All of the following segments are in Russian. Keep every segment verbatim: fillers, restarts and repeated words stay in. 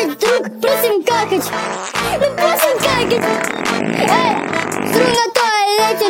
друг, просим какать. Мы просим какать. Эй, сру на туалете.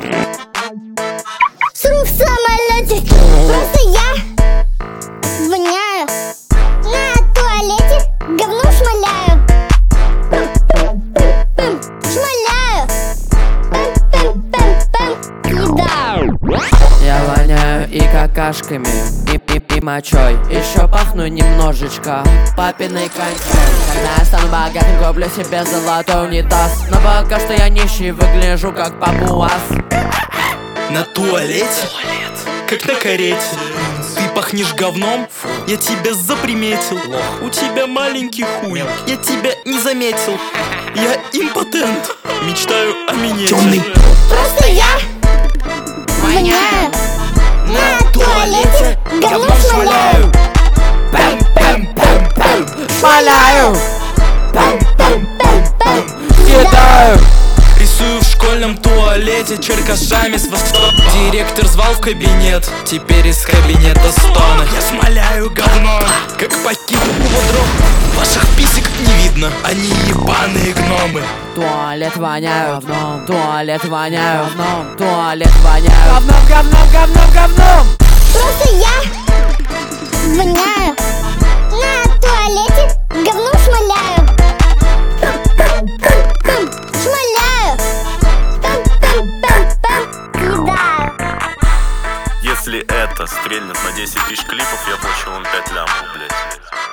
Сру в самолете. Просто я воняю. На туалете говно шмаляю. Пым-пым-пым, шмаляю. Пым-пым-пым-пым, съедаю. Я воняю и какашками, и, и, и мочой. Еще пахну немножечко папиной кончой. Когда я стану богатым, куплю себе золотой унитаз. Но пока что я нищий, выгляжу как папуас. На туалете? Как на карете. Ты пахнешь говном? Я тебя заприметил. У тебя маленький хуй, я тебя не заметил. Я импотент, мечтаю о минете. Просто я воняю. На туалете говно шмаляю. Пэм-пэм-пэм-пэм, шмаляю. Пэм-пэм-пэм-пэм, Кидаю. Рисую в школьном туалете черкашами с востока. Директор звал в кабинет, теперь из кабинета стоны. Я смоляю говно, как покинул дров. Ваших писек не видно, они ебаные гномы. Туалет воняю говном, туалет воняю говном, туалет воняю говном, говном, говном, говном. Просто я воняю. На туалете говно шмаляю. Пым-пым-пым, шмаляю. Пым-пым-пым-пым, съедаю. Если это стрельнет на десять тысяч клипов, я плачу вам пять лямов, блядь.